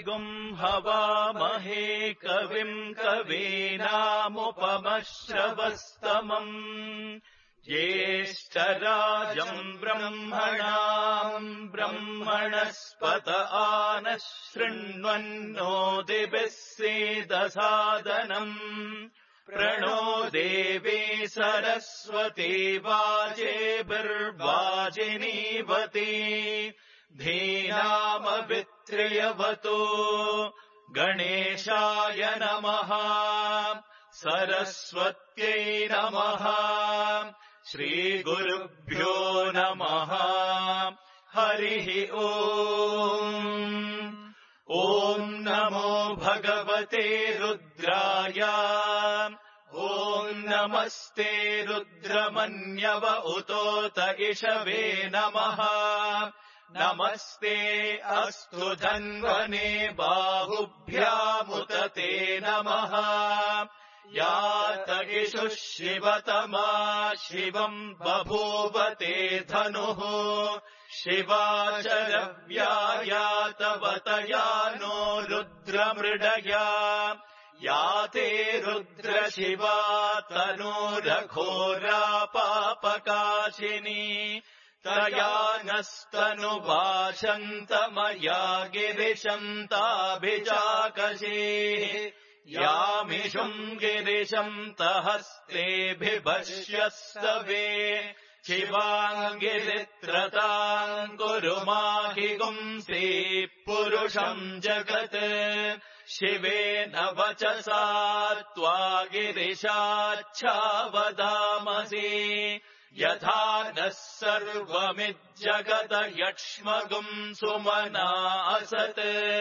ऋगुम् हवामहे कविम् कवीनामुपमश्रवस्तमम् ज्येष्ठराजम् ब्रह्मणाम् ब्रह्मणस्पत आनः शृण्वन्नोतिभिः सीदसादनम् प्रणो देवी सरस्वती वाजेभिर्वाजिनीवती धीनामभित्र्यवतो गणेशाय नमः सरस्वत्यै नमः श्रीगुरुभ्यो नमः हरिः ॐ नमो भगवते रुद्राय ॐ नमस्ते रुद्रमन्यव उतोत इषवे नमः नमस्ते अस्तु धन्वने बाहुभ्यामुत ते नमः यात इषुः शिवतमा शिवम् बभूवते धनुः शिवाचरव्यायातवतया नो रुद्रमृडया याते रुद्रशिवा तनूरघोरा पापकाशिनी तया नस्तनुभाषन्तमया गिरिशन्ताभिजाकशेः यामिषुम् गिरिशन्तहस्तेऽभिभष्यस्तवे शिवाङ्गिरित्रताम् गुरुमाहिगुंसि पुरुषम् जगत् शिवेन वचसा त्वा गिरिशाच्छावदामसि यथा नः सर्वमिज्जगत यक्ष्मगुम् सुमना असत्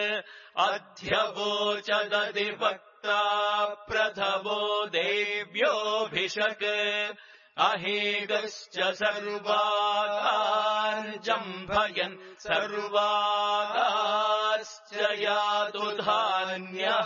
अध्यवोचदधिवक्ता प्रथवो देव्योऽभिषक् अहेगश्च सर्वागार्जम्भयन् सर्वागाश्च यातु धान्यः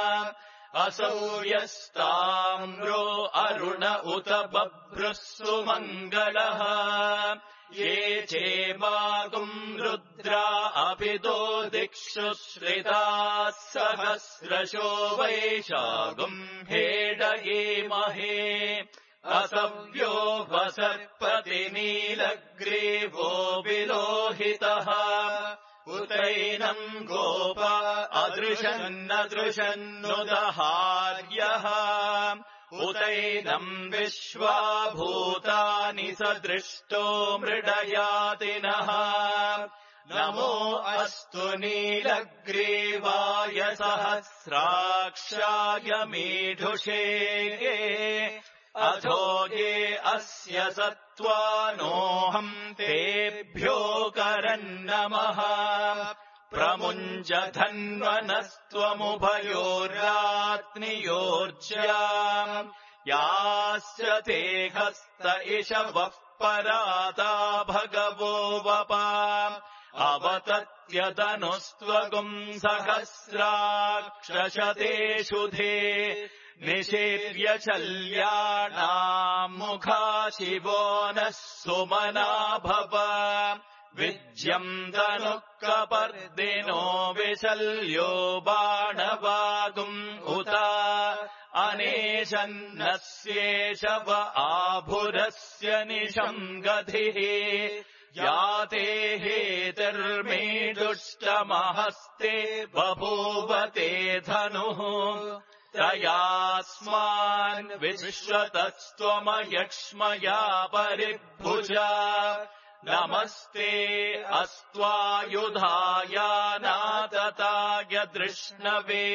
असौर्यस्ताम्रो अरुण उत बभ्रुः सुमङ्गलः ये चेमागुम् रुद्रा अभिदो दिक्षु श्रिताः सहस्रशो वैशागुम् हेडयेमहे असव्यो वसर्पति नीलग्रीवो विलोहितः उतैनम् गोप अदृशन्नदृशन्नुदहार्यः उतैनम् विश्वाभूतानि सदृष्टो मृडयातिनः नमो अस्तु नीलग्रीवाय सहस्राक्षाय मीढुषे अथो ये अस्य सत्त्वानोऽहम् तेभ्यो करन्नमः प्रमुञ्च धन्वनस्त्वमुभयोरात्नियोर्ज्या यास्य ते हस्त इषवः पराता भगवो वपा अवतत्यदनुस्त्वगुम् सहस्राक्षशतेषुधे निषेव्य शल्याणाम् मुखा शिवो नः सुमना भव विज्यम् धनुः कपर्दिनो विशल्यो बाणवागुम् उत अनेशन्नस्येषव आभुरस्य निशम् गधिः याते हेतिर्मे दुष्टमहस्ते बभूवते धनुः तयास्मान् विश्वतस्त्वमयक्ष्मया परिभुजा नमस्ते अस्त्वायुधायानातताय दृष्णवे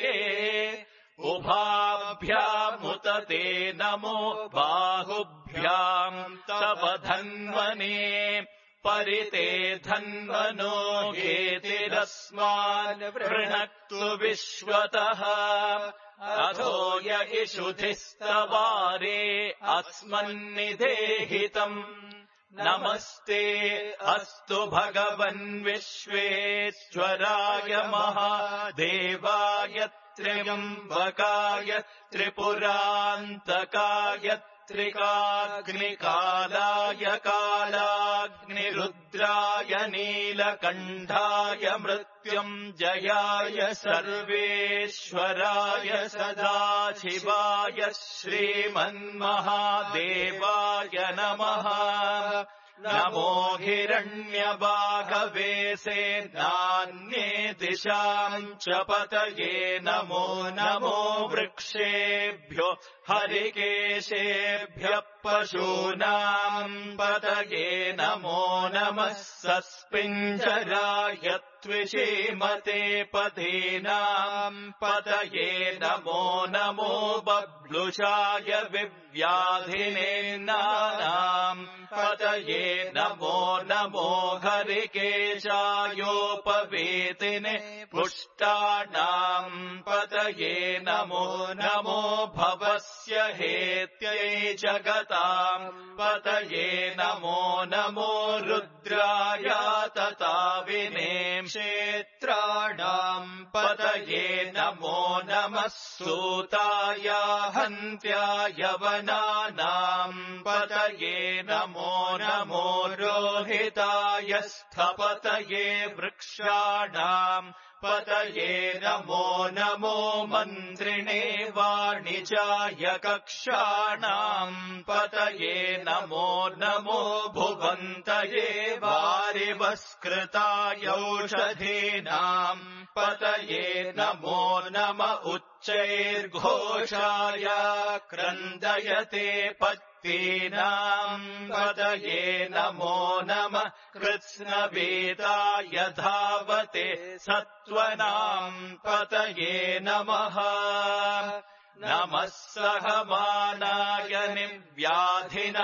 उभाभ्यामुत ते नमो बाहुभ्याम् तव धन्वने परिते धन्वनो हेतिरस्मान् वृणक्तु विश्वतः अथो य इषुधिस्तवारे अस्मन्निधेहितम् नमस्ते अस्तु भगवन् विश्वेश्वराय महादेवाय त्र्यम्बकाय त्रिपुरान्तकाय त्रिकाग्निकालाय कालाग्निरुद्राय नीलकण्ठाय मृत्युञ्जयाय सर्वेश्वराय सदाशिवाय श्रीमन्महादेवाय नमः। नमो हिरण्यबाहवे सेनान्ये दिशाम् च पतये नमो नमो वृक्षेभ्यो हरिकेशेभ्यः पशूनाम् पतये नमो नमः सस्पिञ्जराय त्विषीमते पदीनाम् पतये नमो नमो बभ्लुषाय विव्याधिनेनानाम् पतये नमो नमो हरिकेशायोपवेतिने पुष्टानाम् पतये नमो नमो भवस्य हेत्यै जगताम् पतये नमो नमो रुद्राय तताविने क्षेत्राणाम् पतये नमो नमः सूताय हन्त्याय वनानाम् पतये नमो नमो रोहिताय स्थपतये वृक्षाणाम् पतये नमो नमो मन्त्रिणे वाणिजाय कक्षाणाम् पतये नमो नमो भुवन्तये वारिवस्कृताय औषधीनाम् पतये नमो नम उच्चैर्घोषाय क्रन्दयते पत्तीनाम् पतये नमो नमः कृत्स्नवेदाय धावते सत्त्वनाम् पतये नमः। नमः सहमानाय निव्याधिन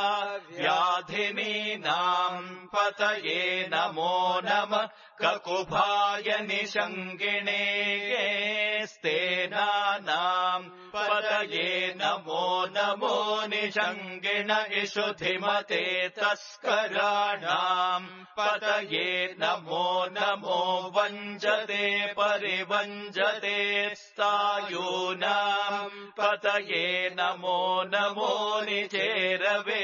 व्याधिनीनाम् पतये नमो नमः ककुभाय निषङ्गिणे स्तेनानाम् पतये नमो नमो निषङ्गिण इषुधिमते तस्कराणाम् पतये नमो नमो वञ्जते परिवञ्जते स्थायूनाम् पतये नमो नमो निचेरवे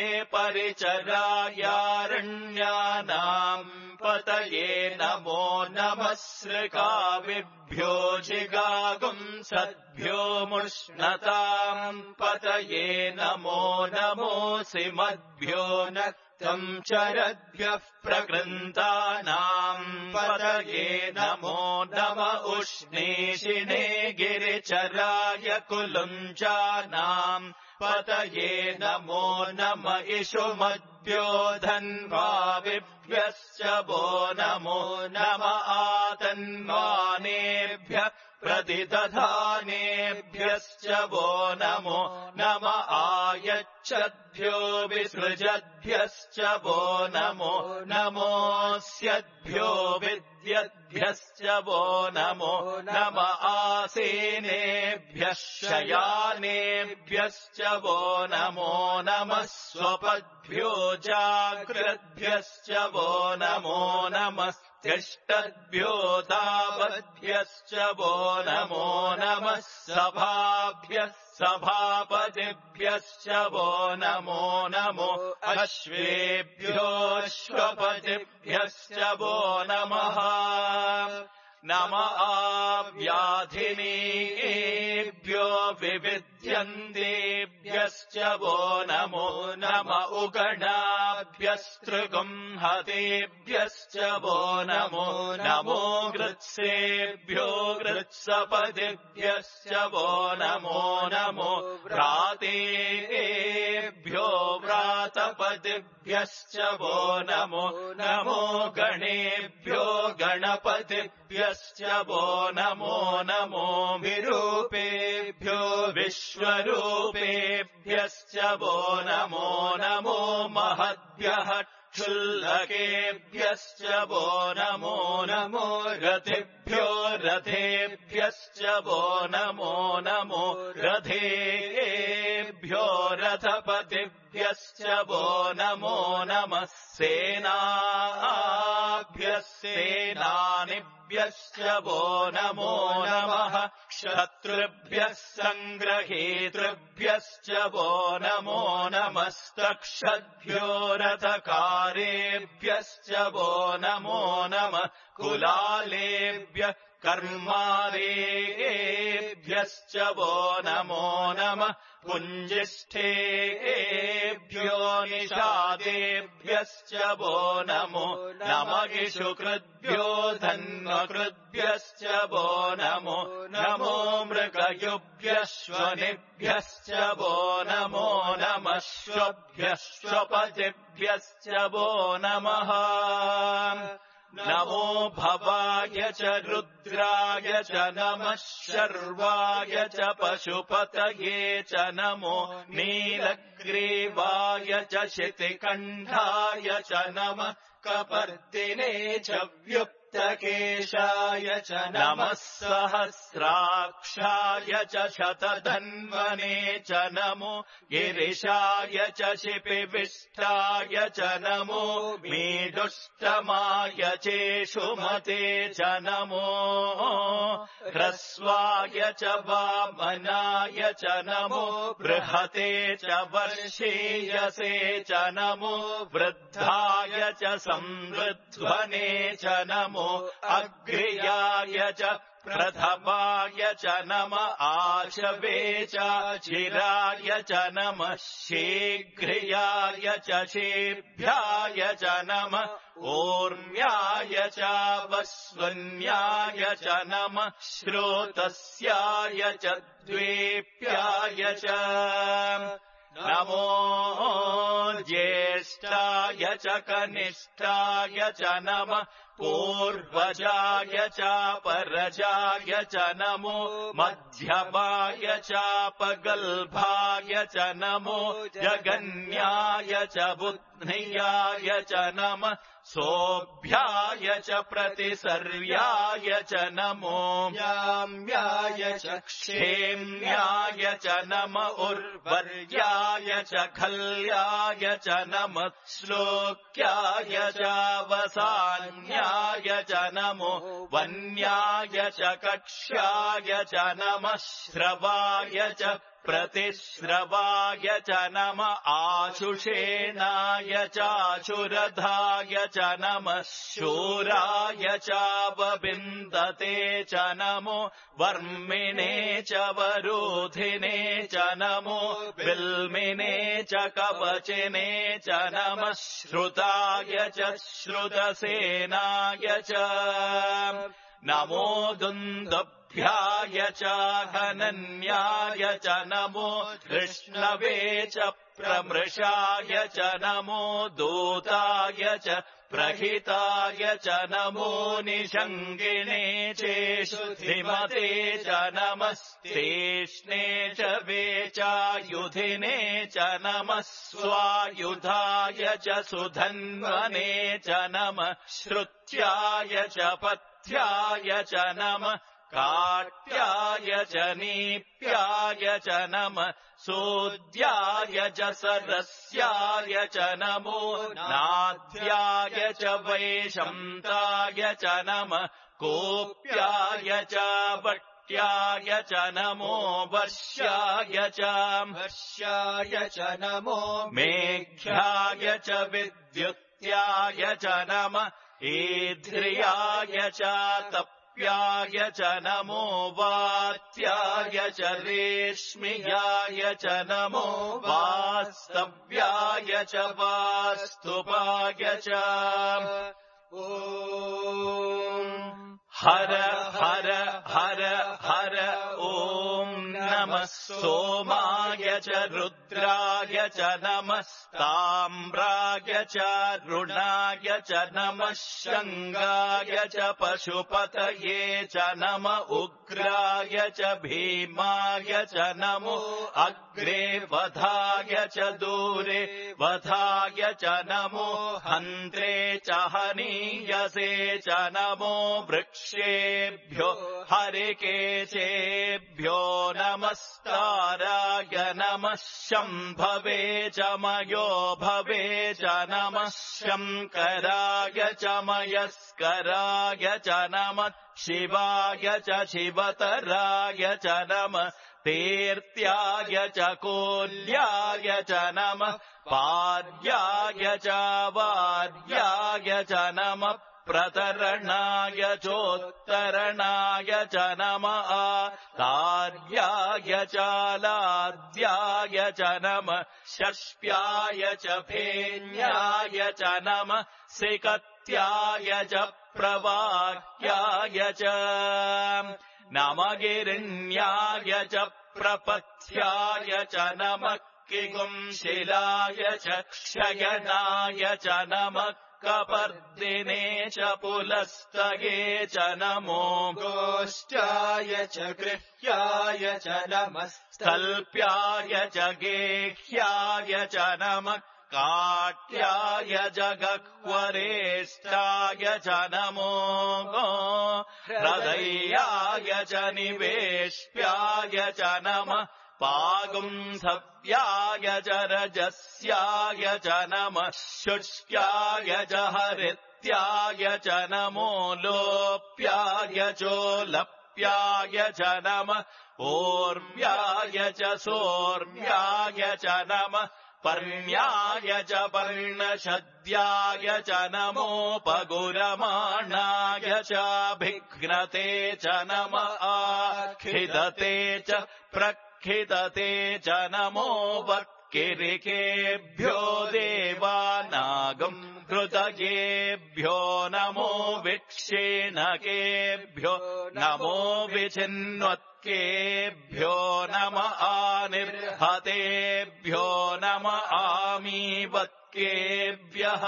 परिचरायारण्यानाम् पतये नमो नमः सृकाविभ्यो जिगागुंसद्भ्यो मुष्णताम् पतये नमो नमो सिमद्भ्यो नक्तम् चरद्भ्यः प्रकृन्तानाम् पतये नमो नम उष्णीषिणे गिरिचराय कुलुञ्चानाम् पतये नमो नम इषुमद्भ्यो धन्वाविभ्यश्च वो नमो नम आतन्वानेभ्यः प्रतिदधानेभ्यश्च वो नमो नम आयच्छद्भ्यो विसृजद्भ्यश्च वो नमो नमोऽस्यद्भ्यो विद्यद्भ्यश्च वो नमो नम आसीनेभ्यः शयानेभ्यश्च वो नमो नमः स्वपद्भ्यो जाग्रद्भ्यश्च वो नमो नमः तिष्ठद्भ्यो तावद्भ्यश्च वो नमो नमः सभाभ्यः सभापतिभ्यश्च वो नमो नमो अश्वेभ्योऽश्वपतिभ्यश्च वो नमः। नम आव्याधिनीभ्यो विविध्यन्तेभ्यश्च वो नमो नम उगणाभ्यस्तृगुंहतेभ्यश्च वो नमो नमो गृत्सेभ्यो गृत्सपतिभ्यश्च वो नमो नमो व्रातेभ्यो व्रातपतिभ्यश्च वो नमो नमो गणेभ्यो गणपतिभ्यश्च वो नमो नमो विरूपेभ्यो विश्वरूपेभ्यश्च वो नमो नमो महद्भ्यः क्षुल्लकेभ्यश्च वो नमो नमो रथेभ्यो रथेभ्यश्च वो नमो नमो रथेभ्यो रथपतिभ्यश्च वो नमो नमः सेनाभ्यः सेनानिभ्यश्च वो नमो नमः। क्षत्रुभ्यः सङ्ग्रहेतृभ्यश्च वो नमो नमस्तक्षद्भ्यो रथकारेभ्यश्च वो नमो नमः कुलालेभ्यः कर्मारेभ्यश्च वो नमो नमः पुञ्जिष्ठेभ्यो निषादेभ्यश्च वो नमो नमगिषुकृद्भ्यो धन्वकृद्भ्यश्च वो नमो नमो मृगयुभ्यश्वनिभ्यश्च वो नमो नमः श्वभ्यश्वपतिभ्यश्च वो नमः नमो भवाय च रुद्राय च नमः शर्वाय च पशुपतये च नमो नीलग्रीवाय च शितिकण्ठाय च नमः कपर्दिने च व्युक्तकेशाय च नमः सहस्राक्षाय च शतधन्वने च नमो गिरिशाय च शिपिविष्टाय च नमो मीडुष्टमाय चेषुमते च नमो ह्रस्वाय च वामनाय च नमो बृहते च वर्षीयसे च नमो वृद्धाय च संवृध्वने च नमो अग्र्याय च प्रथमाय च नमः आशवे च चिराय च नमः शीघ्र्याय च शेभ्याय च नमः ऊर्म्याय च वस्वन्याय च नमः श्रोतस्याय च द्वेप्याय च नमो ज्येष्ठाय च कनिष्ठाय च नमः पूर्वजाय च परजाय च नमो मध्यमाय च पगल्भाय च नमो जगन्याय च बुद्ध्याय च नमः सोऽभ्याय च प्रतिसर्याय च नमो याम्याय च क्षेम्याय च नम उर्वर्याय च खल्याय च नमः श्लोक्याय च वसान्याय च नमो वन्याय च कक्ष्याय च नमः श्रवाय च प्रतिश्रवाय च नम आशुषेणाय चाशुरधाय च नमः शूराय च वविन्दते च नमो वर्मिणे च वरोधिने च नमो विल्मिने च कवचिने च नमः श्रुताय च श्रुतसेनाय च नमो दुन्दुभ्याय च हनन्याय च नमो कृष्णवे च प्रमृषाय च नमो दूताय च प्रहिताय च नमो निषङ्गिणे चेषुधिमते च नमस्तेष्णे च वेचायुधिने च नमः स्वायुधाय च सुधन्वने च नमः श्रुत्याय च पथ्याय च नमः काट्याय च नीप्याय च नमः सोद्याय च सरस्याय च नमो नाद्याय च वैशन्ताय च नमः कोप्याय च वट्याय च नमो वर्ष्याय च नमो मेघ्याय च विद्युत्याय च नमः ईध्र्याय च तप्याय च नमो वात्याय च रेश्म्याय च नमो वास्तव्याय च वास्तुपाय च ॐ हर हर हर हर ॐ नमः सोमाय च रुद्राय च नमः ताम्राय च रुणाय च नमः शङ्गाय च पशुपतये च नम उग्राय च भीमाय च नमो अग्रे वधाय च दूरे वधाय च नमो हन्त्रे च हनीयसे च नमो वृक्षेभ्यो हरिकेशेभ्यो नमस्ताराय नमः शम्भवे च मयो भवे च नमः शङ्कराय च मयस्कराय भास्कराय च नमः शिवाय च शिवतराय च नमः तीर्थ्याय च कोल्याय च नमः पाद्याय च वाद्याय च नमः प्रतरणाय चोत्तरणाय च नमः तार्याय च लाद्याय च नमः षष्प्याय च फेन्याय च नमः सिकत्याय च प्रवाक्याय च नमगिरिण्याय च प्रपथ्याय च नमः किगुंशिलाय च क्षयणाय च नमः कपर्दिने च पुलस्तये च नमो गोष्ठाय च गृह्याय च नमः स्थल्प्याय च गेह्याय च नमः काट्याय जगह्वरेष्ठाय च नमो हृदयाय च निवेश्याय च नमः पागुंसव्याय च रजस्याय च नमः शुष्क्याय च हरित्याय च नमो लोप्याय चोलप्याय च नमः ओर्व्याय च सोर्व्याय च नमः पर्ण्याय च पर्णशद्याय च नमोपगुरमाणाय चाभिघ्नते च नमः आखिदते च प्रखिदते च नमो वक्किरिकेभ्यो देवानागम् हृदयेभ्यो नमो विक्षेणकेभ्यो नमो विचिन्वत्केभ्यो नम आनिर्हतेभ्यो नम आमीवत्केभ्यः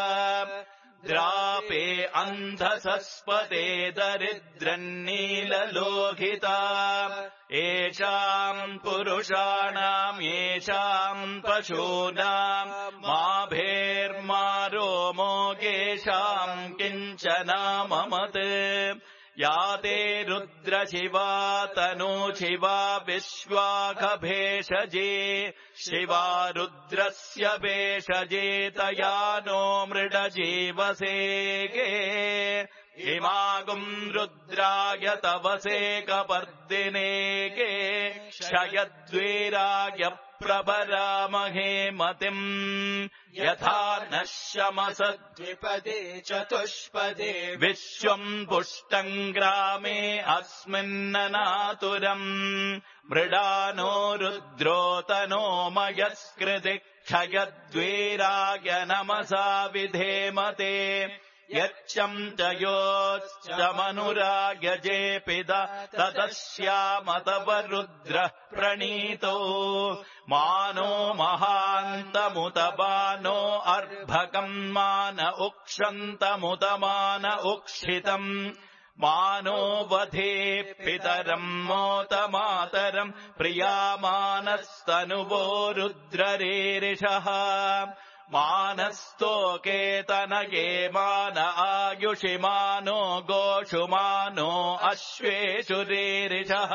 द्रापे अन्धसस्पदे दरिद्रन्नीललोहिता येषाम् पुरुषाणाम् येषाम् पशूनाम् माभेर्मारोमो येषाम् किञ्चनाममत् या ते रुद्रशिवा तनूशिवा विश्वाखभेषजे शिवा रुद्रस्य भेषजे तया नो मृडजीवसेगे इमागुम् रुद्राय तवसे कपर्दिनेगे क्षयद्वीराय प्रभरामहे मतिम् यथा नः शमसद्विपदे चतुष्पदे विश्वम् पुष्टम् ग्रामे अस्मिन्ननातुरम् मृडानो रुद्रोतनो मयस्कृति क्षयद्वीराय नमसा विधेमते यच्चम् च योश्च मनुरायजेपिद तदस्यामतव रुद्रः प्रणीतो मानो महान्तमुत बानो अर्भकम् मान उक्षन्तमुत मान उक्षितम् मानो वधे पितरम् मोत मातरम् प्रियामानस्तनुवो रुद्ररेरिषः मानस्तोकेतनये मान आयुषि मानो गोषु मानो अश्वेषु रेरिषः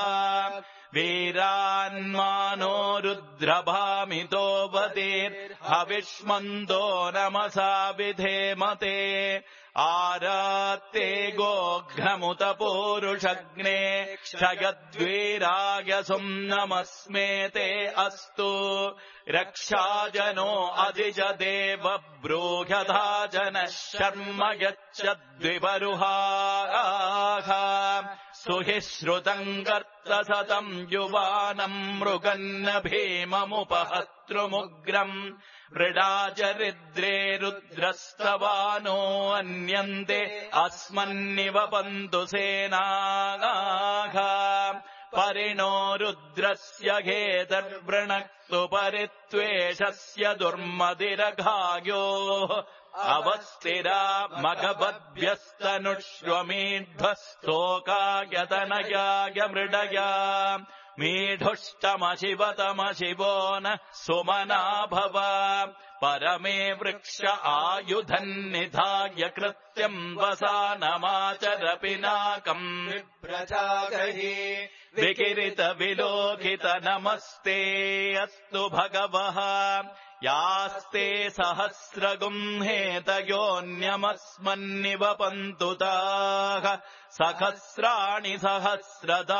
वीरान्मानो रुद्रभामितो वदेर्हविष्मन्दो नमसा विधेमते आरात्ते गोघ्नमुत पूरुषग्ने क्षयद्वीराय सुम्नमस्मेते अस्तु रक्षाजनो अधिज देव ब्रूह्यधा जनः शर्म यच्छद्विपरुहाः सुहि श्रुतम् कर्तसतम् युवानम् मृगन्न भीममुपहतृमुग्रम् मृडाचरिद्रे रुद्रस्तवानो अन्यन्ते अस्मन्निवपन्तु सेनाः परिणो रुद्रस्य घेतर्वृणक्तु परित्वेषस्य दुर्मदिरघायोः अवस्थिरा मघवद्भ्यस्तनुष्वमीध्वस्तोकायतनयाय मृडया मीढुष्टमशिवतमशिवो न सुमना भव परमे वृक्ष आयुधन्निधाय कृत्यम् वसानमाचर पिनाकम् विप्रजागहि विकिरित विलोकित नमस्ते अस्तु भगवः यास्ते सहस्रगुंहेतयोऽन्यमस्मन्निवपन्तु ताः सहस्राणि सहस्रदा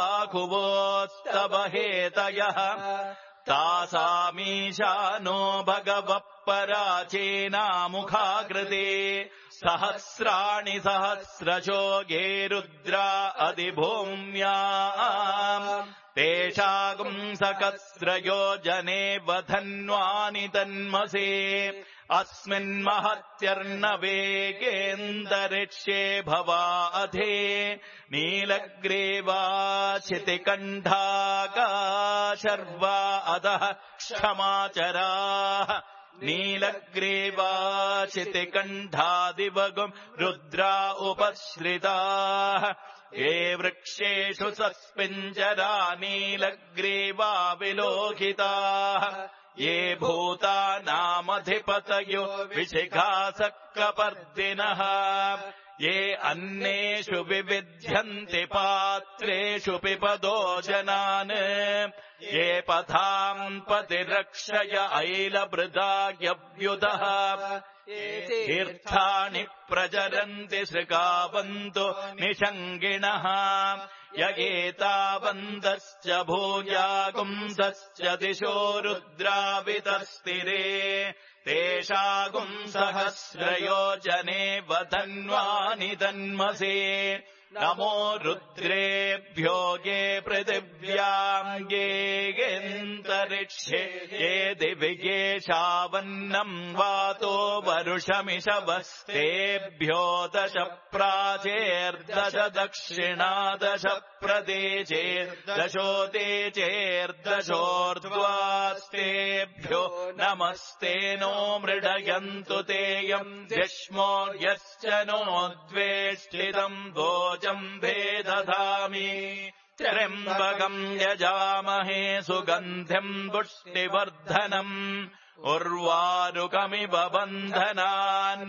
बाहुवोस्तवहेतयः तासामीशानो भगवः पराचेनामुखाकृते सहस्राणि सहस्रशो गे रुद्रा अधिभूम्या तेषागुं सहस्रयोजने वधन्वानि तन्मसे अस्मिन्महत्यर्णवेगेऽन्तरिक्षे भवा अधे नीलग्रीवाचितिकण्ठाका शर्वा अधः क्षमाचराः नीलग्रीवाचितिकण्ठादिवगुं रुद्रा उपश्रिताः ये वृक्षेषु सस्पिञ्जरा नीलग्रीवा विलोकिताः ये भूतानामधिपतयो विशिखासक्कपर्दिनः ये अन्नेषु विविध्यन्ति पात्रेषु पिपदो जनान् ये पथाम् पतिरक्षय ऐलभृदायव्युदः तीर्थानि प्रचरन्ति सृगावन्तो निषङ्गिणः यगेतावन्तश्च भूयागुंसश्च दिशो रुद्रावितस्तिरे तेषागुं सहस्रयोजने वधन्वानि तन्मसे नमो रुद्रेभ्यो गे पृथिव्याम् गेऽन्तरिक्षे ये दिवि शावन्नम् वातो वरुषमिषवस्तेभ्यो 10 प्राचेर्दश दक्षिणादश प्रदेशेर्दशोदेचेर्दशोर्ध्वास्तेभ्यो नमस्ते नो मृडयन्तु तेयम् यष्मो यश्च नो द्वेष्टितम् भोजम् भेदधामि त्र्यम्बकम् यजामहे सुगन्धिम् पुष्टिवर्धनम् उर्वारुकमिव बन्धनान्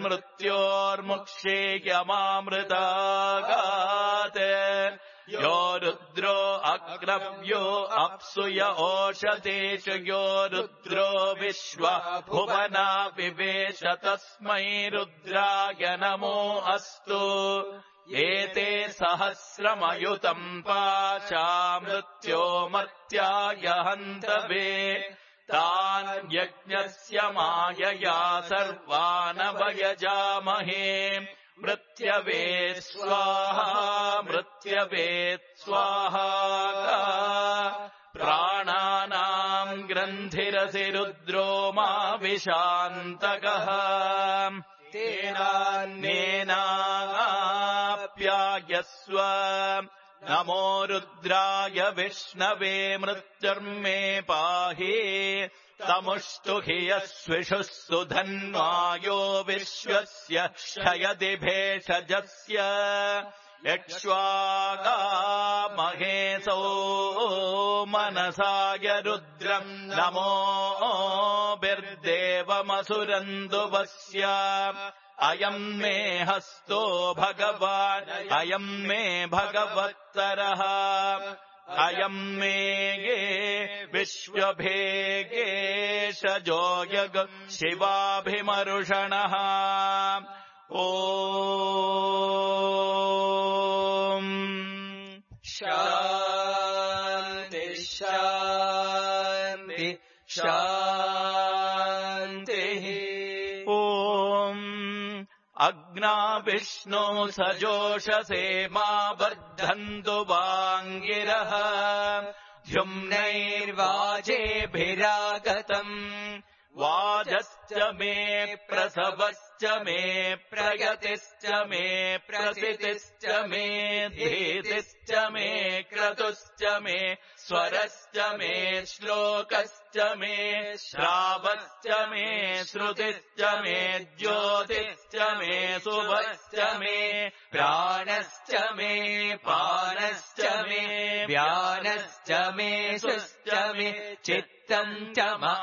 मृत्योर्मुक्षेयमामृतागात् यो रुद्रो अग्रव्यो अप्सुय ओषधेषु यो रुद्रो विश्व भुवना विवेश तस्मै रुद्राय नमो अस्तु एते सहस्रमयुतम् पाशा मृत्यो मर्त्याय हन्तवे तान् यज्ञस्य मायया सर्वानवयजामहे मृत्यवे स्वाहा मृत्यवे स्वाहा प्राणानाम् ग्रन्थिरसि रुद्रो मा विशान्तकः तेनाप्यायस्व नमो रुद्राय विष्णवे मृत्युर्मे पाहि तमुष्टुहि यस्विषुः सुधन्वायो विश्वस्य क्षयति भेषजस्य यक्ष्वागामहेसो मनसाय रुद्रम् नमो बिर्देवमसुरन्दुवस्य अयम् मे हस्तो भगवान् अयम् मे भगवत्तरः अयम् मे गे विश्वभेगेशजो यग शिवाभिमरुषणः ॐ शान्ति शान्ति शान्तिः ॐ अग्ना विष्णो सजोषसे मा वर्धन्तु वाङ्गिरः द्युम्नैर्वाजेभिरागतम् वाजश्च मे प्रसवश्च मे प्रयतिश्च मे प्रसितिश्च मे धीतिश्च मे क्रतुश्च मे स्वरश्च मे श्लोकश्च मे श्रावश्च मे श्रुतिश्च मे ज्योतिश्च मे शुभश्च मे प्राणश्च मे पानश्च मे व्यानश्च मे सुश्च मे चित्त चित्तम् च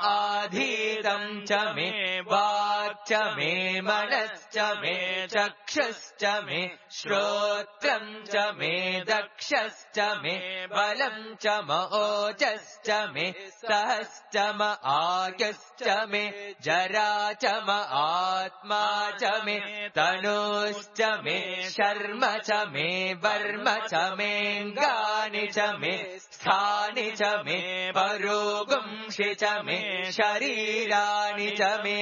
आधीतम् च मे वाक् च मे मनश्च मे चक्षुश्च मे श्रोत्रम् च मे दक्षश्च मे बलम् च ओजश्च मे सहश्च आयुश्च मे जरा च आत्मा च मे तनुश्च मे शर्म च मे वर्म च मेऽङ्गानि च मे स्थानि च मे परोगुंषि च मे शरीराणि च मे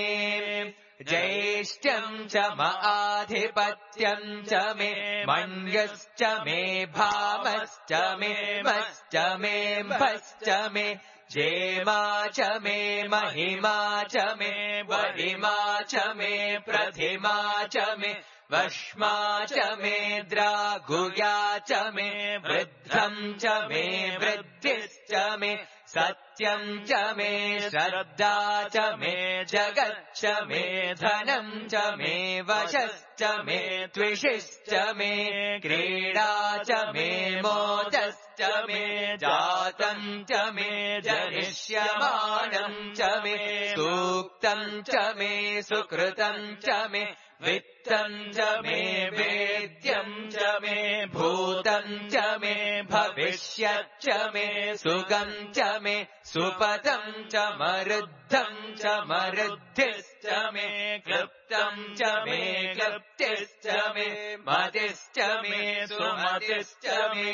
ज्येष्ठ्यम् च आधिपत्यम् च मे मन्यश्च मे भामश्च मे मश्च मे भश्च मे जेमा च मे महिमा च मे वरिमा च मे प्रथिमा च मे वश्मा च मे द्रागुया च मे वृद्धम् च मे वृद्धिश्च मे सत्यम् च मे श्रद्धा च मे जगच्च मे धनम् च मे वशश्च मे त्विषिश्च मे क्रीडा च मे मोदश्च मे जातम् च मे जनिष्यमाणम् च मे सूक्तम् च मे सुकृतम् च मे वित्तम् च मे वेद्यम् च मे भूतम् च मे भविष्यच्च मे सुगम् च मे सुपदम् च मरुद्धम् च मरुद्धिश्च मे क्लृप्तम् च मे क्लृप्तिश्च मे मतिश्च मे सुमतिश्च मे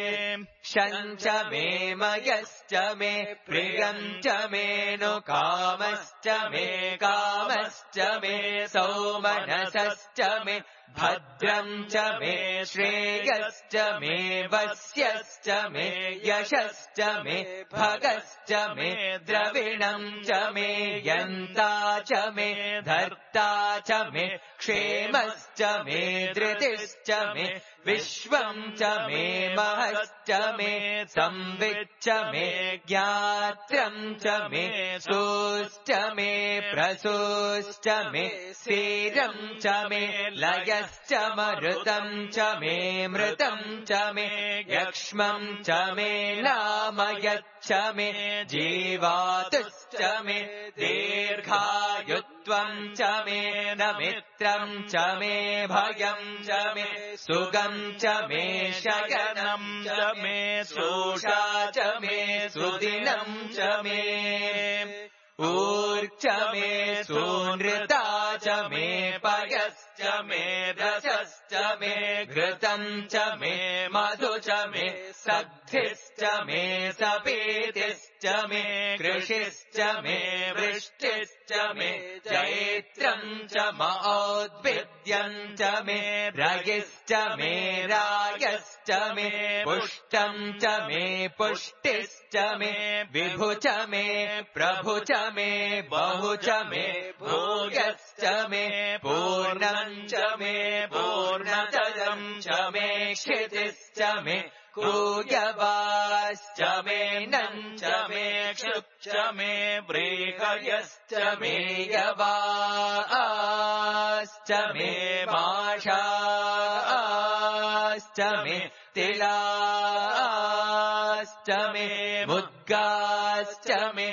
शम् च मे मयश्च मे प्रियम् च मे नु कामश्च मे कामश्च मे सौमनसश्च मे भद्रम् च मे श्रेयश्च मे वस्यश्च मे यशश्च मे भगश्च मे द्रविणम् च मे यन्ता च मे धर्ता च मे क्षेमश्च मे धृतिश्च मे विश्वम् च मे महश्च मे संविच्च मे ज्ञात्रम् च मे सोश्च मे प्रसोश्च मे सीरम् च मे लयश्च मरुतम् च मे मृतम् च मे यक्ष्मम् च मे नामयच्च मे जीवातुश्च मे दीर्घायुत्वम् च मे न मित्रम् च मे भयम् च मे सुगम् च मे शयनम् च मे सोषा च मे सुदिनम् च मे ऊर्च मे सूनृता च मे पयश्च मे रसश्च मे घृतम् च मे मधु च मे सद्धिश्च मे सपीतिश्च मे कृषिश्च मे वृष्टिश्च मे चैत्रम् च औद्भिद्यम् च मे रयिश्च मे रायश्च मे पुष्टम् च मे पुष्टिश्च मे विभु च मे प्रभु च मे बहु च मे भोगश्च मे पूर्णम् च मे पूर्णतरम् च मे क्षितिश्च मे कूयवाश्च मे नम् च मे क्षुप् च मे व्रीहयश्च मे यवाश्च मे माषाश्च मे तिलाश्च मे मुद्गाश्च मे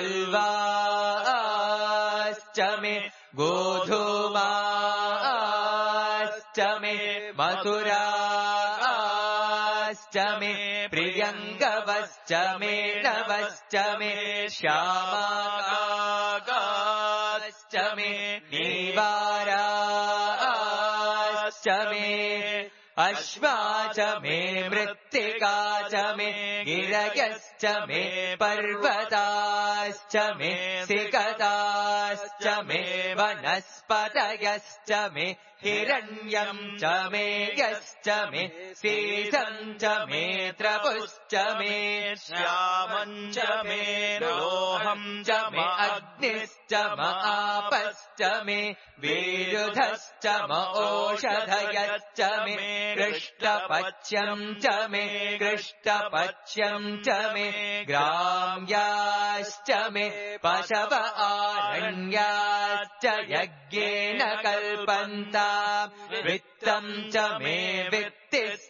खल्वाश्च मे गोधूमाश्च मे मथुराश्च मे प्रियङ्गवश्च मे नवश्च मे श्यामागाश्च मे नीवाराश्च मे अश्वा च मे मृत्तिका च मे गिरयश्च मे पर्वताश्च मे सिकताश्च मे वनस्पतयश्च मे हिरण्यम् च मे यश्च मे सीतम् च मे त्रपुश्च मे श्यामम् च मे लोहम् च मे अग्निश्च आपश्च मे विरुधश्च ओषधयश्च मे कृष्टपच्यम् च मे कृष्टपच्यम् च मे ग्राम्याश्च मे पशव आरण्याश्च यज्ञेन कल्पन्ता वित्तम् च मे वित्तिश्च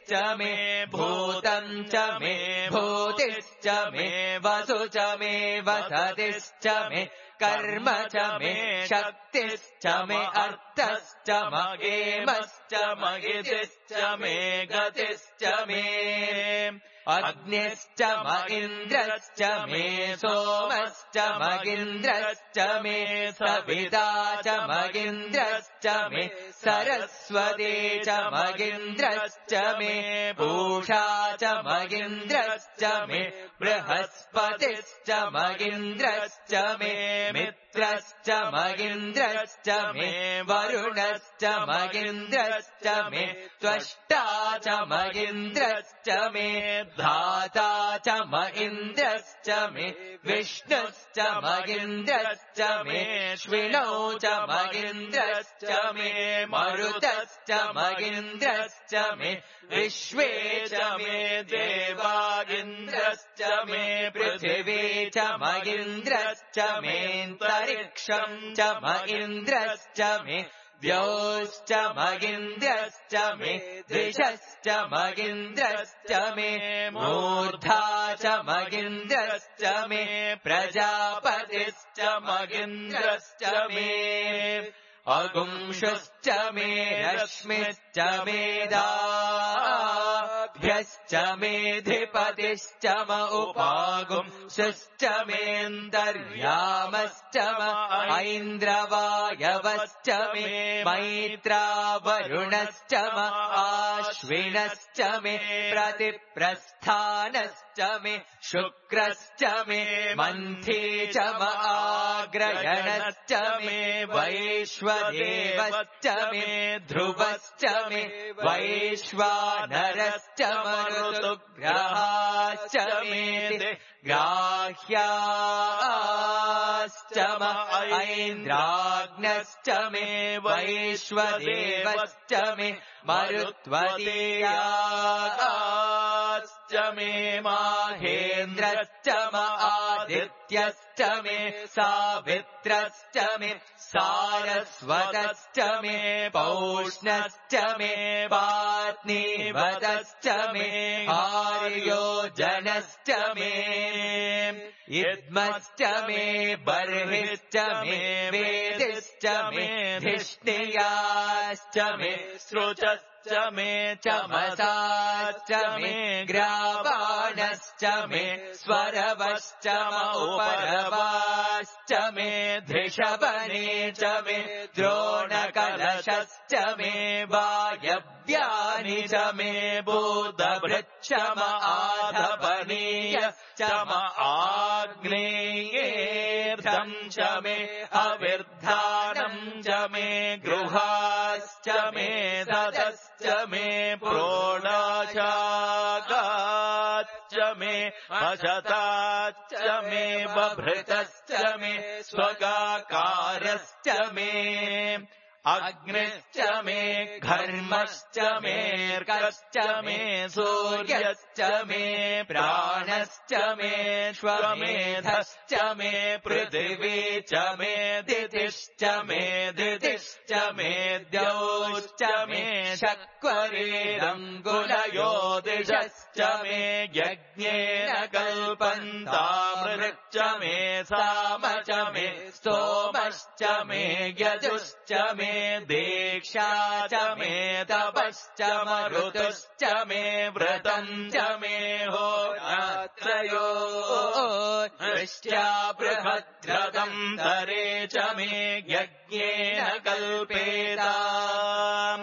गतिश्च मे भूतम् च मे भूतिश्च मे वसु च मे वसतिश्च मे कर्म च मे शक्तिश्च मे अर्थश्च मगेमश्च मगितिश्च मे गतिश्च मे अग्निश्च म इन्द्रश्च मे सोमश्च मगिन्द्रश्च मे सविता च मगिन्द्रश्च मे सरस्वती च मगिन्द्रश्च मे पूषा च मगिन्द्रश्च मे बृहस्पतिश्च मगिन्द्रश्च मे मित्रश्च मगिन्द्रश्च मे वरुणश्च मगिन्द्रश्च मे त्वष्टा च मगिन्द्रश्च मे धाता च मगिन्द्रश्च मे विष्णुश्च मगिन्द्रश्च मे श्विनौ च मगिन्द्रश्च मे मरुतश्च मगिन्द्रश्च मे विश्वे च मे देवागिन्द्रश्च मे पृथिवी च मगिन्द्रश्च मेऽन्तरिक्षम् च मगिन्द्रश्च मे द्यौश्च मगिन्द्रश्च मे दिशश्च मगिन्द्रश्च मे मूर्धा च मगिन्द्रश्च मे प्रजापतिश्च मगिन्द्रश्च मे अगुंशुश्च मे रश्मिश्च मेधाभ्यश्च मेधिपतिश्च म उपागुंशुश्च मेऽन्तर्यामश्च म ऐन्द्रवायवश्च मे मैत्रावरुणश्च म आश्विनश्च मे प्रतिप्रस्थानश्च मे शुक्रश्च मे मन्थी च म आग्रयणश्च मे वैश्वदेवश्च मे ध्रुवश्च मे वैश्वानरश्च मरुतुग्रहाश्च मे ग्राह्याश्च म ऐन्द्राग्नश्च मे वैश्वदेवश्च मे मरुत्वतीयाश्च मे माहेन्द्रश्च म आदित्यश्च मे सावित्रश्च मे सारस्वतश्च मे पौष्णश्च मे पात्नीवतश्च मे आर्योजनश्च मे इद्मश्च मे बर्हिश्च मे वेदिश्च मे धिष्णियाश्च मे सृचश्च मे चमसाश्च मे ग्रावाणश्च मे स्वरवश्च म उपरवाश्च मे धृषवने च मे द्रोणकलशश्च मे वायव्यानि च मे बोधभृच्च म आधपनीयश्च म आग्नेयेऽर्धम् च मे अविर्धानम् च मे गृहाश्च मे ददश्च मे प्रोणाचागाच्च मे अशताच्च मे बभृतश्च मे स्वगाकारश्च मे अग्निश्च मे घर्मश्च मेऽर्कश्च मे सूर्यश्च मे प्राणश्च मे श्वमेधश्च मे पृथिवी च मे दितिश्च मे दितिश्च मे द्यौश्च मे शक्वरेरङ्गुलयोदिशश्च मे यज्ञेन कल्पन्तामृतश्च मे साम च मे स्तोमश्च मे यजुश्च मे दीक्षा च मे तपश्च मरुतश्च मे व्रतम् च मे होरात्रयो दृष्ट्या बृहद्रथम् तरे च मे यज्ञेन कल्पेताम्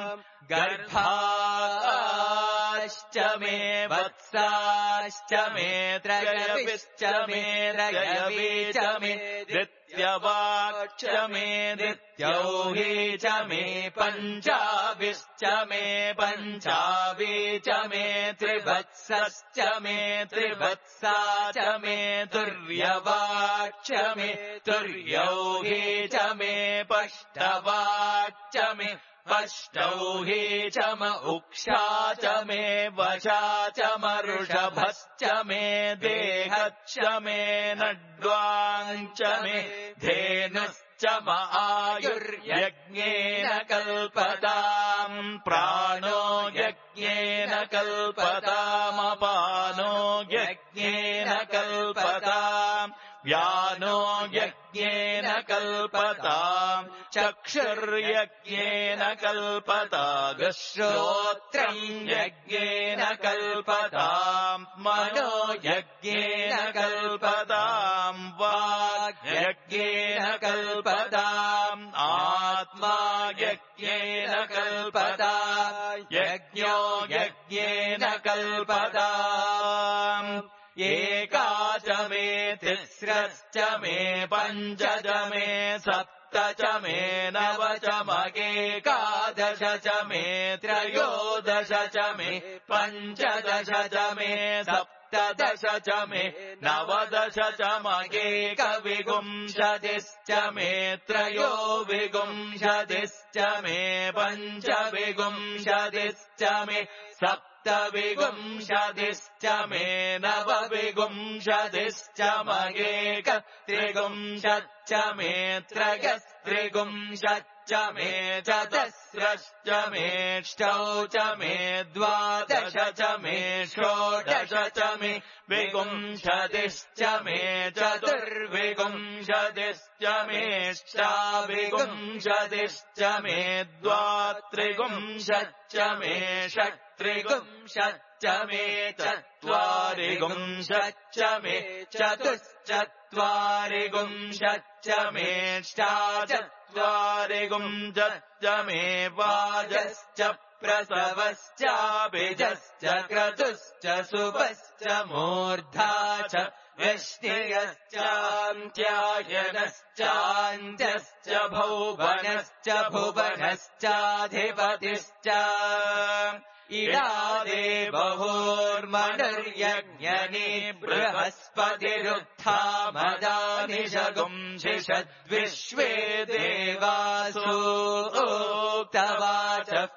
गर्भाश्च मे वत्साश्च मे त्रयविश्च मे रयवी च मे दित्यवाक्च मे दित्यौही च मे पञ्चाभिश्च मे पञ्चावी च मे त्रिवत्सश्च मे त्रिवत्सा च मे तुर्यवाक्च मे तुर्यौही च मे पष्टवाक्च मे पष्टौही च म उक्षा च मे वशा च मरुषभश्च मे देहच्च मे नड्वाञ्च मे धेनुश्च म आयुर्यज्ञेन कल्पताम् प्राणो यज्ञ यज्ञेन कल्पतामपानो यज्ञेन कल्पताम् व्यानो यज्ञेन कल्पताम् चक्षुर्यज्ञेन कल्पतागश्रोत्रम् यज्ञेन कल्पताम् मनो यज्ञेन कल्पताम् वाक् यज्ञेन कल्पताम् आत्मा यज्ञेन कल्पताम् यज्ञो यज्ञेन कल्पताम् एकाच मे तिस्रश्च मे पञ्च च मे सप्त च मे नव च मगेकादश च मे त्रयोदश च मे पञ्चदश च मे सप्तदश च मे नवदश च मगेकविंशतिश्च मे त्रयोविंशतिश्च मे पञ्चविंशतिश्च मे सप्तविंशतिश्च मे नवविंशतिश्च मगेक त्रिविंशतिश्च मे त्रयस्त्रिविंशतिश्च मे चतस्रश्च मे ष्टौ च मे द्वादश च मे षोडश च मे विंशतिश्च मे चतुर्विंशतिश्च मे ष्टाविंशतिश्च मे द्वात्रिविंशतिश्च मे षट्त्रिविंशतिश्च मे चत्वारिविंशतिश्च मे चतुश्चत्वारिविंशतिश्च मे षाचत्वारिविंशतिश्च मे वाजश्च प्रसवश्चाभिजश्च क्रतुश्च शुभश्च मूर्धा च वैष्ण्यश्चान्त्यायनश्चान्त्यश्च भुवनश्च भुवनश्चाधिपतिश्च इडादेवहोर्मनुर्यज्ञनि बृहस्पतिरुत्थामदानि शगुंशिषद्विश्वे देवासो उक्तवाचः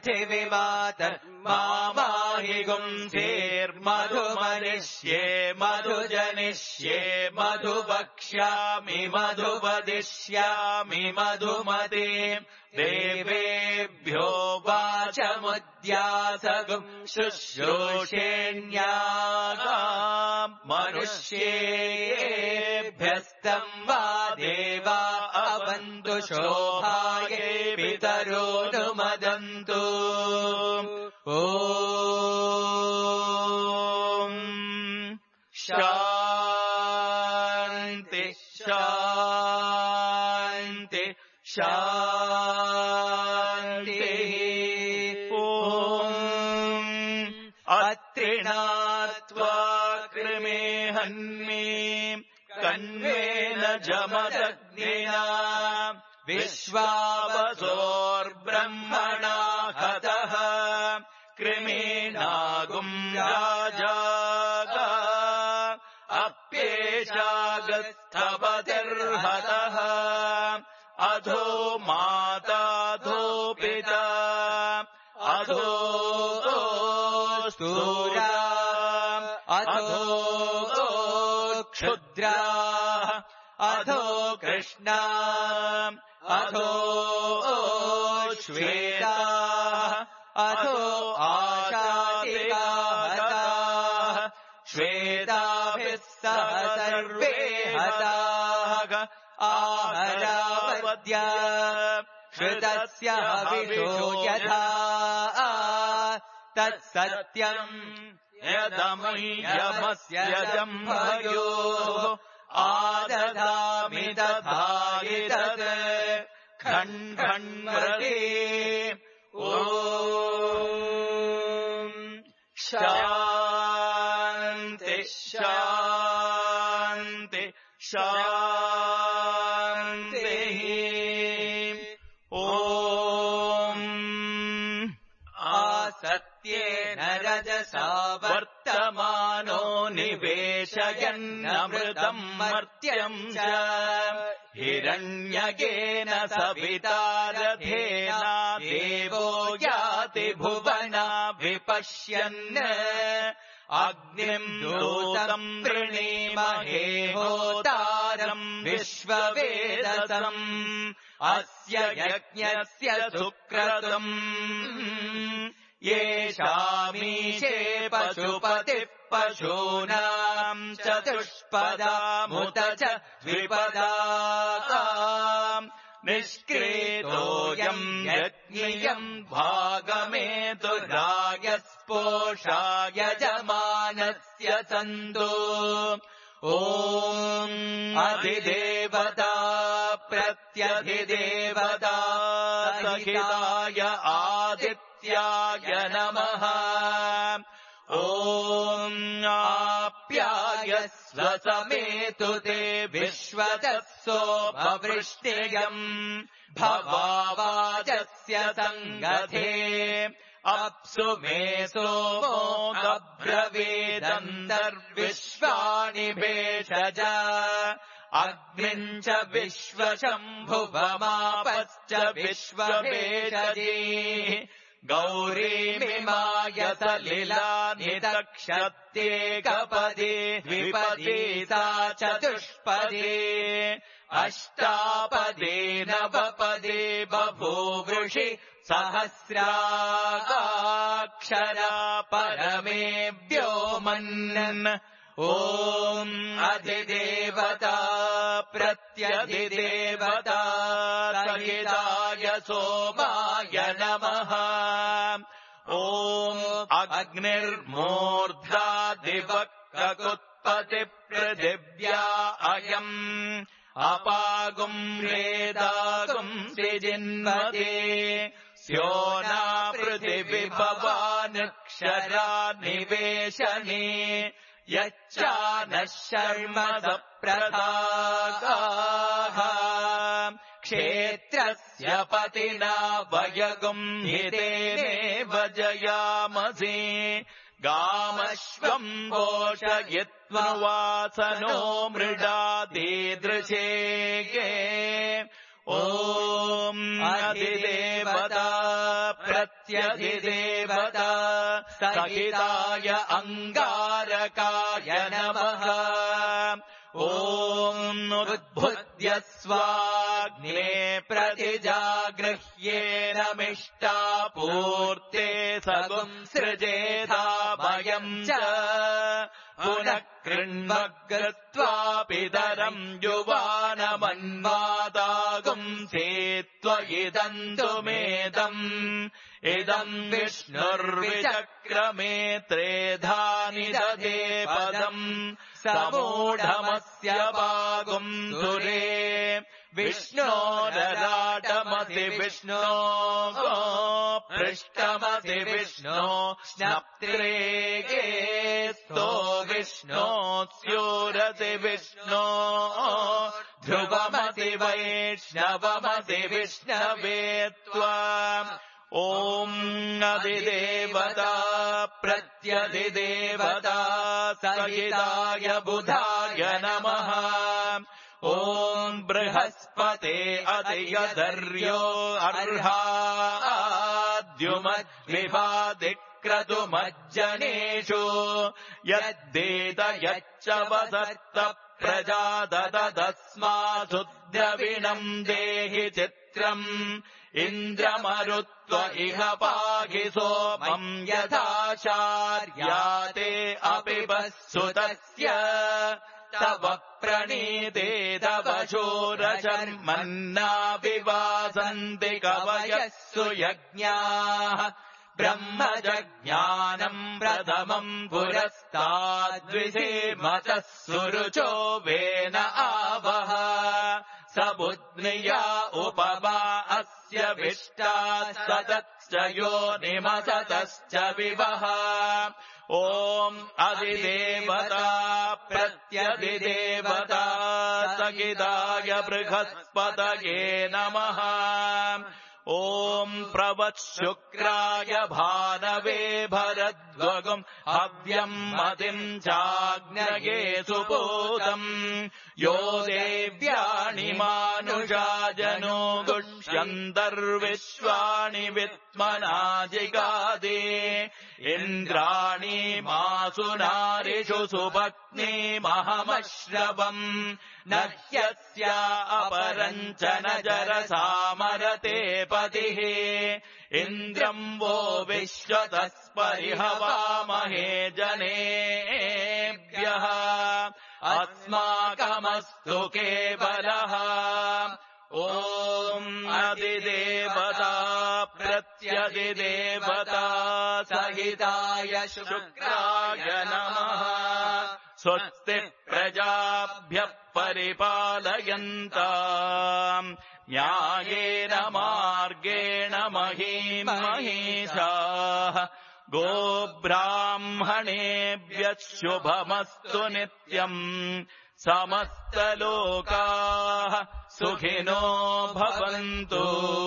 पृथिवीमातर्माहि गुंसेर्मधुमनिष्ये मधुजनिष्ये मधुवक्ष्यामि मधुवदिष्यामि मधुमते देवेभ्यो वाचमुद्यासगुं शुश्रूषेण्यागाम् मनुष्येभ्यस्तम् वा देवा अवन्तु शोभाये पितरोऽनुमदन्तु ॐ शान्ति शान्ति शान्तिः ॐ अत्रिणात्वा कृमे हन्मे कन्वेन जमदग्निना विश्वावसोर्ब्रह्मणा हतः कृमेणागुम् राजागा अप्येषागस्थपतिर्हतः अधो माताधो पिता अधो स्तूरा अधो क्षुद्रा अधो कृष्णा अधो श्वेता अधो आशातिकाहताः श्वेताभिः सह सर्वे हताः आहरावद्या श्रुतस्य हविषो यथा तत्सत्यम् यदमह्यमस्य जम्भयोः आदधामि तथा तत् खण्डन्मृते ॐ शान्ति शान्ति शान्तिः ॐ आसत्येन रजसा वर्तमानो निवेशयन्नमृतम् मर्त्यम् च हिरण्यकेन सविता रथेना देवो याति भुवना विपश्यन् अग्निम् दूतम् वृणीमहे होतारम् विश्ववेदसम् अस्य यज्ञस्य सुक्रतुम् येषामीशे पशुपतिः पशूनाम् चतुष्पदामुत च द्विपदाम् निष्क्रेतोऽयम् यज्ञियम् भागमेतु रायस्पोषाय यजमानस्य सन्तु ॐ अधिदेवता प्रत्यधिदेवता सहिताय आदित्याय नमः ॐ आप्यायस्व समेतु ते विश्वतः सोमवृष्टियम् भवावाचस्य सङ्गते अप्सु मे सोमो अब्रवीदन्तर्विश्वाणि भेषज अग्निम् च विश्वशम्भुवमापश्च विश्वभेषजी गौरीमिमाय सलिलानितक्षत्येकपदे द्विपदी सा चतुष्पदे अष्टापदे नवपदे बभूवृषि सहस्राक्षरा परमेभ्यो मन्नन् ॐ अधिदेवता प्रत्यधिदेवता सहिताय सोमाय नमः ॐ अग्निर्मूर्धा दिवक्ककुत्पतिपृथिव्या अयम् अपागुम् रेदागुम् सिजिन्वते स्योना पृथिविभवानक्षरा निवेशने यच्चानः शर्म सप्रथागाः क्षेत्रस्य पतिना वयगुम् हितेनेव जयामसि गामश्वम् पोषयित्वा वासनो मृडा दीदृशे ॐ अधिदेवता प्रत्यधिदेवता सहिताय अङ्गारकाय नमः ॐ उद्भुत्य स्वाग्ने प्रतिजागृह्येन मिष्टापूर्ते सगुम् सृजेधा वयम् च पुनः कृण्वग्रत्वापितरम् युवानमन्वादागुम् सेत्वयिदन्तुमेदम् इदम् विष्णुर्विचक्रमे त्रेधानि दधे पदम् समूढमस्य वागुम् सुरे विष्णोरराटमसि विष्णो पृष्ठमसि विष्णो स्नप्त्रेगे स्तो विष्णो स्योरसि विष्णो ध्रुवमसि वैष्णवमसि विष्णवे त्वा ॐ अधिदेवता प्रत्यधिदेवता सहिताय बुधाय नमः ॐ बृहस्पते अधियधर्यो अर्हाद्युमद्विभादिक्रतुमज्जनेषु यद्देत यच्च वसत्त प्रजाददस्मासु द्रविणम् देहि चित्रम् इन्द्रमरुत्व इह पाहि सोमम् यथाचार्याते अपि वत्सुतस्य तव प्रणीते तव शूरशर्मन्ना विवासन्ति कवयः सुयज्ञाः ब्रह्मजज्ञानम् प्रथमम् पुरस्ताद्विषेमतः सुरुचो वेन आवह स बुध्निया उपमा अस्य विष्टा सतश्च योनिमसतश्च विवह ॐ अधिदेवता प्रत्यधिदेवता सहिताय बृहस्पतये नमः ॐ प्रवत्शुक्राय भानवे भरद्वगुम् हव्यम् मतिम् चाग्नये सुपूतम् यो देव्याणि मानुषा जनो गुष्यन्तर्विश्वाणि वित्मना जिगादे इन्द्राणि मासु नारिषु सुपत्नीमहमश्रवम् न ह्यस्या अपरम् च न जरसामरते पतिः इन्द्रम् वो विश्वतस्परिहवामहे जनेभ्यः अस्माकमस्तु केवलः ॐ अधिदेवता प्रत्यधिदेवता सहिताय शुक्राय नमः स्वस्ति प्रजाभ्यः परिपालयन्ताम् न्यायेन मार्गेण महीम् महिषाः गोब्राह्मणेभ्यः शुभमस्तु नित्यम् समस्तलोकाः सुखिनो भवन्तु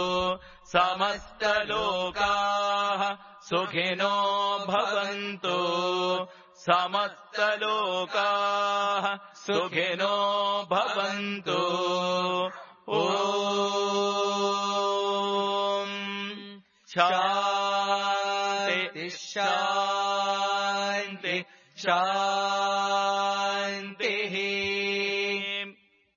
समस्तलोकाः सुखिनो भवन्तु समस्तलोकाः सुखिनो भवन्तु ॐ शान्ति शान्ति शान्ति